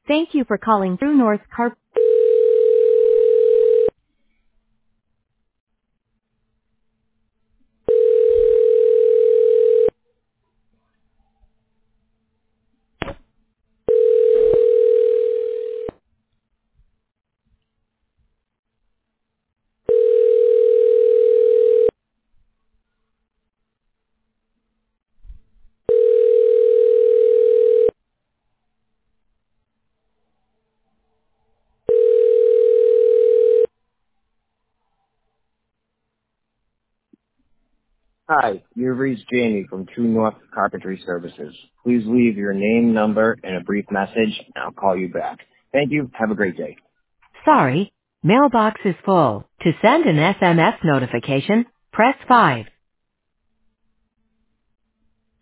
Thank you for calling True North Car. Hi, you've reached Jamie from True North Carpentry Services. Please leave your name, number, and a brief message, and I'll call you back. Thank you. Have a great day. Sorry, mailbox is full. To send an SMS notification, press 5.